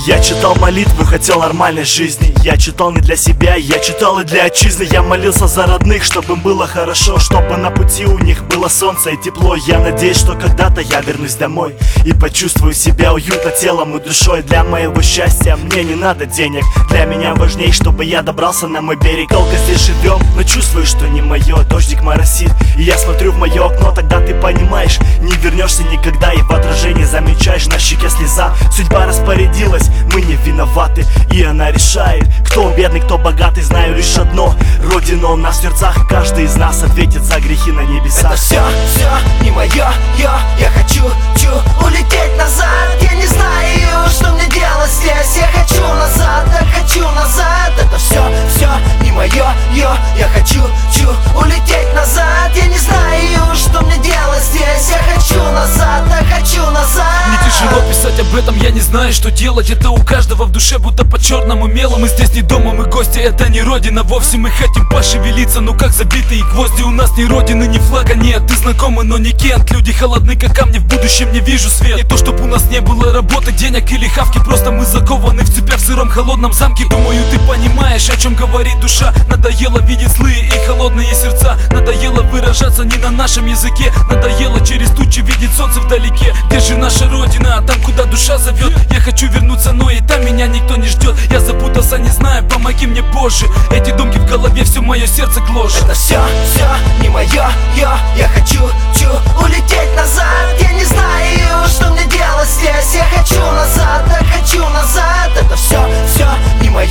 Я читал молитвы, хотел нормальной жизни. Я читал не для себя, я читал и для отчизны. Я молился за родных, чтобы им было хорошо, чтобы на пути у них было солнце и тепло. Я надеюсь, что когда-то я вернусь домой и почувствую себя уютно телом и душой. Для моего счастья мне не надо денег. Для меня важней, чтобы я добрался на мой берег. Долго здесь живем, но чувствую, что не мое. Дождик моросит, и я смотрю в мое окно. Тогда ты понимаешь, не вернешься никогда. И в отражении замечаешь на щеке слеза. Судьба распорядилась, мы не виноваты, и она решает, кто бедный, кто богатый. Знаю лишь одно: Родина у нас в сердцах, и каждый из нас ответит за грехи на небесах. Это все не мое, я хочу улететь назад. Я не знаю, что мне делать здесь. Я хочу назад, так хочу назад. Это все не мое, я хочу улететь назад. Я не знаю, что мне делать здесь. Я хочу назад, так хочу назад. Мне тяжело писать об этом, я не знаю, что делать. Это у каждого в душе, будто по черному мелу. Мы здесь не дома, мы гости, это не родина вовсе. Мы хотим пошевелиться, но как забитые гвозди. У нас ни родины, ни флага нет. Ты знакомый, но не Кент. Люди холодны, как камни, в будущем не вижу свет. Не то, чтоб у нас не было работы, денег или хавки. Просто мы закованы в цепях в сыром холодном замке. Думаю, ты понимаешь, о чем говорит душа. Надоело видеть злые и холодные сердца. Надоело выражаться не на нашем языке. Надоело через тучи видеть солнце вдалеке. Где же наша родина? Там, куда душа зовет. Я хочу вернуться, но и там меня никто не ждет. Я запутался, не знаю, помоги мне позже. Эти думки в голове, все мое сердце гложет. Это все не мое, я хочу улететь назад. Я не знаю, что мне делать здесь. Я хочу назад, так хочу назад. Это все не мое,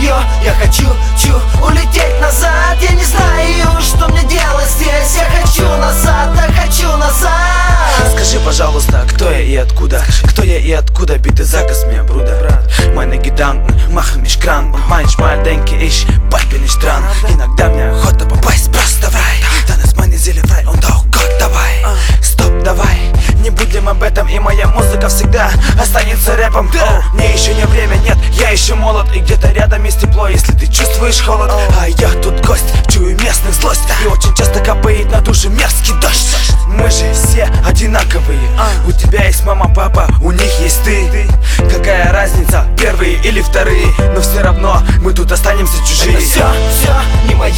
я хочу улететь назад. Я не знаю, что мне делать здесь. Я хочу назад, так хочу назад. Скажи, пожалуйста, кто я и откуда? Кто я и откуда? Bitte sag es mir, Bruder. Meine Gedanken machen mich krank. Und manchmal denke ich, bald bin ich dran. Иногда мне охота попасть просто в рай. Dann ist meine Seele frei und auch Gott dabei. Стоп, давай, не будем об этом. И моя музыка всегда останется рэпом. Мне еще не время, нет, я еще молод. И где-то рядом есть тепло, если ты чувствуешь холод. А я тут гость, чую местных злость. И очень часто капает на душе мерзкий дождь. Мы же все одинаковые. У тебя есть мама, папа, у них есть ты. Какая разница, первые или вторые? Но все равно мы тут останемся чужие. Это все не мое,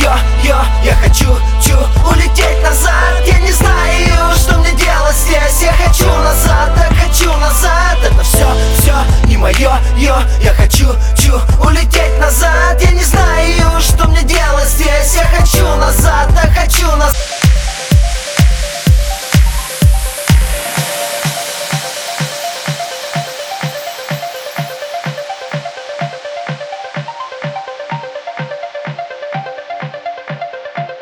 я хочу улететь назад. Я не знаю, что мне делать здесь. Я хочу